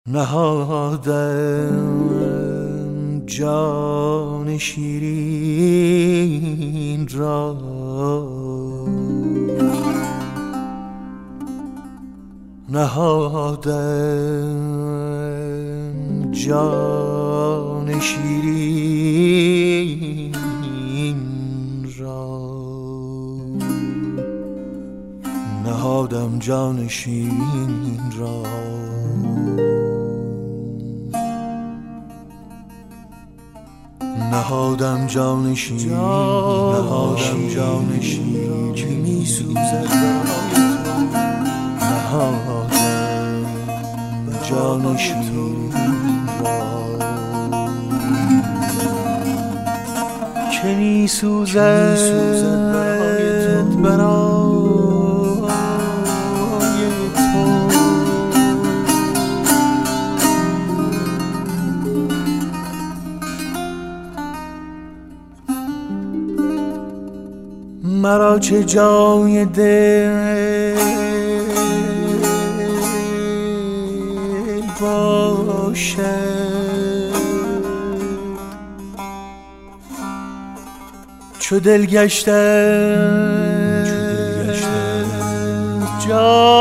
نهادم جان شیرین را نهادم جان شیرین را نهادم جان شیرین را نهادم جان شیرین نهادم جان شیرین که می سوزد نهادم جان شیرین را که می سوزد برای مرا چه جای دل باشد چو دل گشته جای